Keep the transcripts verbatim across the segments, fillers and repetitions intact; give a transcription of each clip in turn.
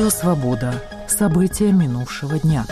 Радио «Свобода». События минувшего дня.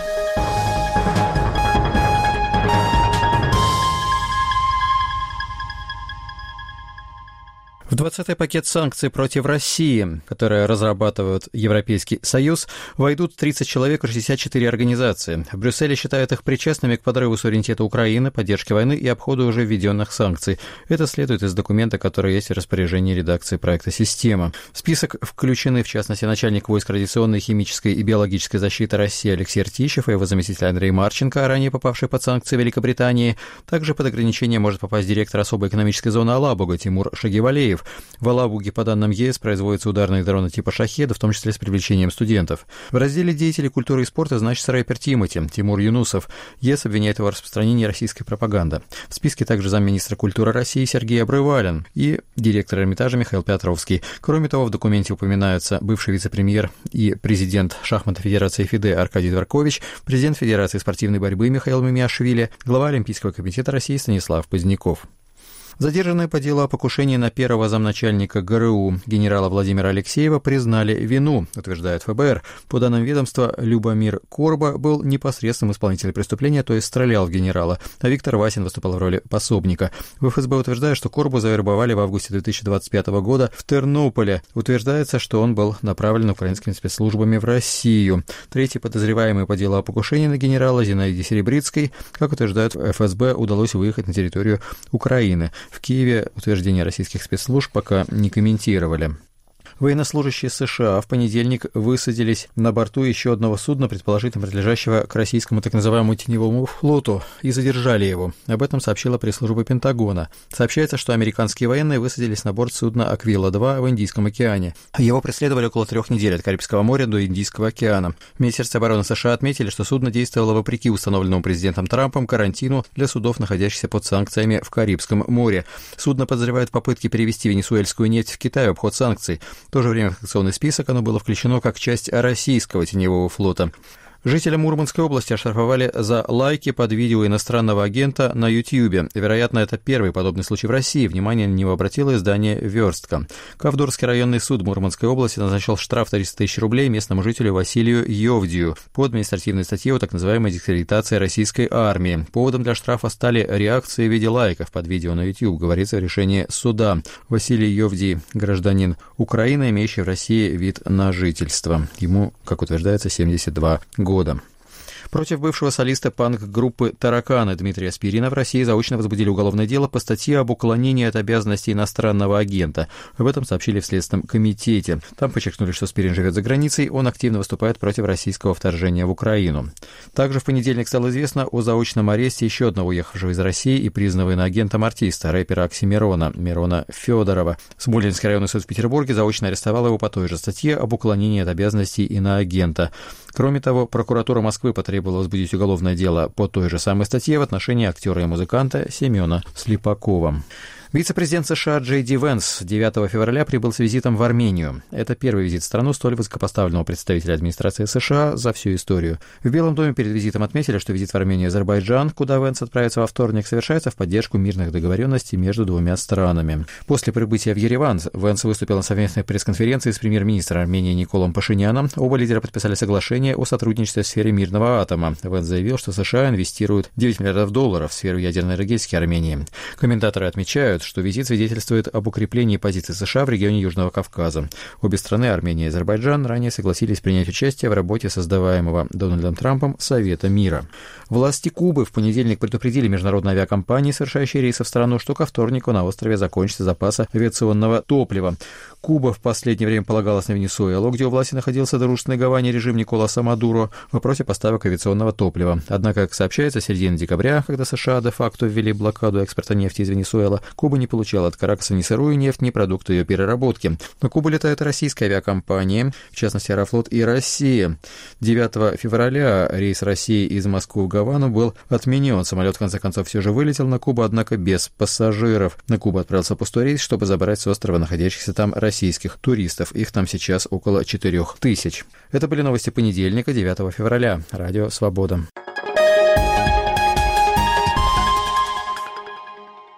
В двадцатый пакет санкций против России, которые разрабатывает Европейский Союз, войдут тридцать человек и шестьдесят четыре организации. В Брюсселе считают их причастными к подрыву суверенитета Украины, поддержке войны и обходу уже введенных санкций. Это следует из документа, который есть в распоряжении редакции проекта «Система». В список включены, в частности, начальник войск радиационной, химической и биологической защиты России Алексей Ртищев и его заместитель Андрей Марченко, ранее попавший под санкции Великобритании. Также под ограничение может попасть директор особой экономической зоны Алабуга Тимур Шагивалеев. В Алабуге, по данным ЕС, производятся ударные дроны типа «Шахеда», в том числе с привлечением студентов. В разделе «Деятели культуры и спорта» значится рэпер Тимати, Тимур Юнусов. ЕС обвиняет его в распространении российской пропаганды. В списке также замминистра культуры России Сергей Обрывалин и директор Эрмитажа Михаил Петровский. Кроме того, в документе упоминаются бывший вице-премьер и президент шахматной федерации ФИДЕ Аркадий Дворкович, президент Федерации спортивной борьбы Михаил Мимиашвили, глава Олимпийского комитета России Станислав Поздняков. Задержанные по делу о покушении на первого замначальника ГРУ генерала Владимира Алексеева признали вину, утверждает ФБР. По данным ведомства, Любомир Корба был непосредственным исполнителем преступления, то есть стрелял в генерала, а Виктор Васин выступал в роли пособника. В ФСБ утверждают, что Корбу завербовали в августе две тысячи двадцать пятого года в Тернополе. Утверждается, что он был направлен украинскими спецслужбами в Россию. Третий подозреваемый по делу о покушении на генерала Зинаиде Серебрицкой, как утверждают в ФСБ, удалось выехать на территорию Украины. В Киеве утверждения российских спецслужб пока не комментировали. Военнослужащие США в понедельник высадились на борту еще одного судна, предположительно принадлежащего к российскому так называемому теневому флоту, и задержали его. Об этом сообщила пресс-служба Пентагона. Сообщается, что американские военные высадились на борт судна «Аквила-два» в Индийском океане. Его преследовали около трех недель от Карибского моря до Индийского океана. В Министерстве обороны США отметили, что судно действовало вопреки установленному президентом Трампом карантину для судов, находящихся под санкциями в Карибском море. Судно подозревают в попытке перевести венесуэльскую нефть в Китай в обход санкций. В то же время в санкционный список оно было включено как часть российского теневого флота. Жителя Мурманской области оштрафовали за лайки под видео иностранного агента на Ютьюбе. Вероятно, это первый подобный случай в России. Внимание на него обратило издание «Верстка». Ковдорский районный суд Мурманской области назначил штраф триста тысяч рублей местному жителю Василию Йовдию по административной статье о так называемой дискредитации российской армии. Поводом для штрафа стали реакции в виде лайков под видео на YouTube, говорится в решении суда. Василий Йовдий – гражданин Украины, имеющий в России вид на жительство. Ему, как утверждается, семьдесят два года. года. Против бывшего солиста панк-группы «Тараканы» Дмитрия Спирина в России заочно возбудили уголовное дело по статье об уклонении от обязанностей иностранного агента. Об этом сообщили в Следственном комитете. Там подчеркнули, что Спирин живет за границей, он активно выступает против российского вторжения в Украину. Также в понедельник стало известно о заочном аресте еще одного уехавшего из России и признанного иноагентом артиста, рэпера Оксимирона, Мирона Федорова. Смольнинский районный суд в Петербурге заочно арестовал его по той же статье об уклонении от обязанностей иноагента. Кроме того, прокуратура Москвы потребовала возбудить уголовное дело по той же самой статье в отношении актера и музыканта Семена Слепакова. Вице-президент США Джей Ди Венс девятого февраля прибыл с визитом в Армению. Это первый визит в страну столь высокопоставленного представителя администрации США за всю историю. В Белом доме перед визитом отметили, что визит в Армению и Азербайджан, куда Венс отправится во вторник, совершается в поддержку мирных договоренностей между двумя странами. После прибытия в Ереван Венс выступил на совместной пресс-конференции с премьер-министром Армении Николом Пашиняном. Оба лидера подписали соглашение о сотрудничестве в сфере мирного атома. Венс заявил, что США инвестируют девять миллиардов долларов в сферу ядерной энергетики Армении. Комментаторы отмечают, что визит свидетельствует об укреплении позиций США в регионе Южного Кавказа. Обе страны, Армения и Азербайджан, ранее согласились принять участие в работе создаваемого Дональдом Трампом Совета мира. Власти Кубы в понедельник предупредили международные авиакомпании, совершающие рейсы в страну, что ко вторнику на острове закончатся запасы авиационного топлива. Куба в последнее время полагалась на Венесуэлу, где у власти находился дружественный Гаване режим Николаса Мадуро в вопросе поставок авиационного топлива. Однако, как сообщается, с середины декабря, когда США де-факто ввели блокаду экспорта нефти из Венесуэлы, Куба не получала от Каракаса ни сырую нефть, ни продукты ее переработки. На Кубу летают российские авиакомпании, в частности Аэрофлот и Россия. девятого февраля рейс России из Москвы в Гавану был отменен. Самолет, в конце концов, все же вылетел на Кубу, однако без пассажиров. На Кубу отправился пустой рейс, чтобы забрать с острова находящихся там российских туристов. Их там сейчас около четырех тысяч. Это были новости понедельника, девятого февраля. Радио «Свобода».